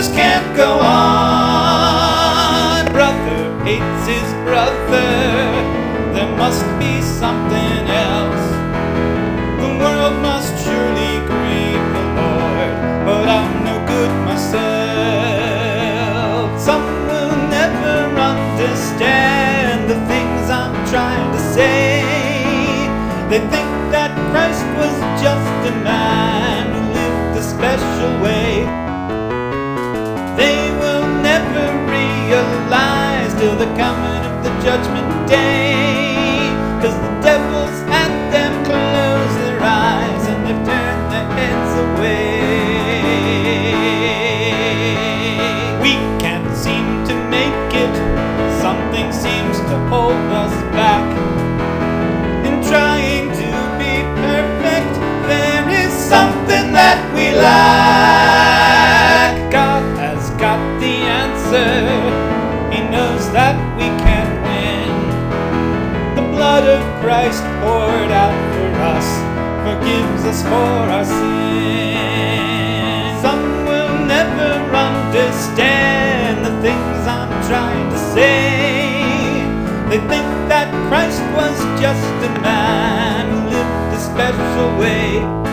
just can't go on. Brother hates his brother, there must be something else. The world must surely grieve the Lord, but I'm no good myself. Some will never understand the things I'm trying to say. They think that Christ was just a man who lived a special way. They will never realize till the coming of the judgment day, 'cause the devil's had them close their eyes and they've turned their heads away. We can't seem to make it, something seems to hold us back. In trying to be perfect, there is something that we lack. God has got the answer, He knows that we can't win. The blood of Christ poured out for us forgives us for our sins. Some will never understand the things I'm trying to say. They think that Christ was just a man who lived a special way.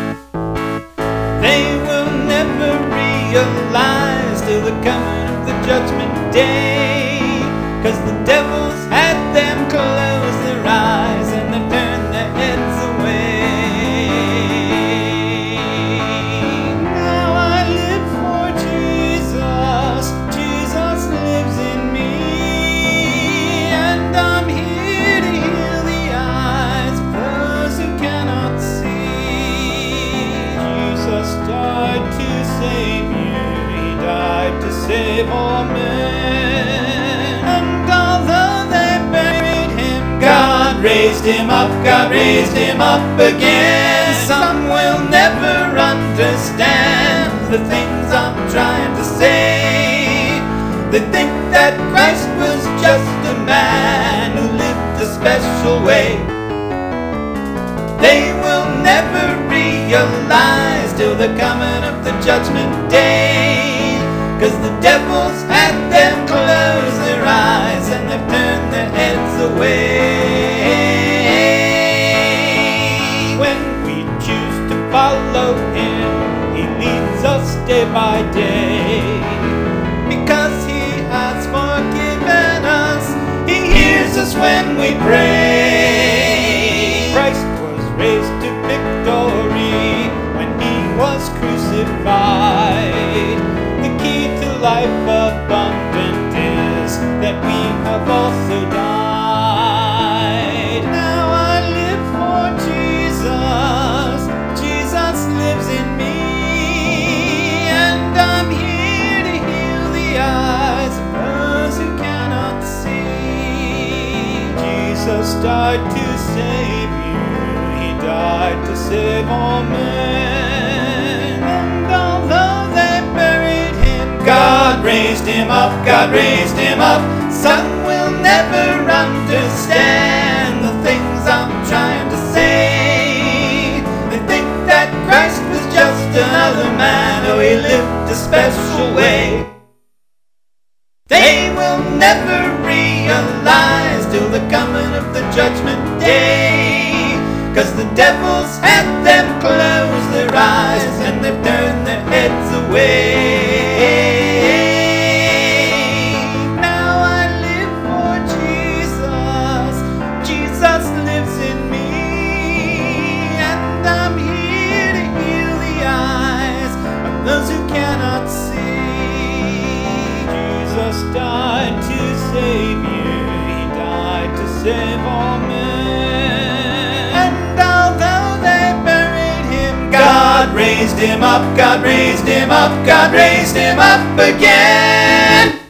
They will never realize till the coming of the judgment day, 'cause the devil's had them close their eyes and they turn their heads away. Now I live for Jesus, Jesus lives in me, and I'm here to heal the eyes of those who cannot see. Jesus died to save you, He died to save all men. And although they buried Him, God raised Him up, God raised Him up again. Some will never understand the things I'm trying to say. They think that Christ was just a man who lived a special way. They will never realize till the coming of the judgment day, 'cause the devil's had them close their eyes and they've turned their heads away. When we choose to follow Him, He leads us day by day. Because He has forgiven us, He hears us when we pray. Christ was raised to victory when He was crucified. The key to life abundant is that we have also died. Now I live for Jesus, Jesus lives in me, and I'm here to heal the eyes of those who cannot see. Jesus died to save you, He died to save all men. And although they buried Him, God raised Him up, God raised Him up. Some will never understand the things I'm trying to say. They think that Christ was just another man, oh, He lived a special way. They will never realize till the coming of the judgment day, 'cause the devil's had them close their eyes and they've turned their heads away. Now I live for Jesus, Jesus lives in me, and I'm here to heal the eyes of those who cannot see. Jesus died to save you, He died to save all men. And although they buried Him, God raised Him up, God raised Him up, God raised Him up again.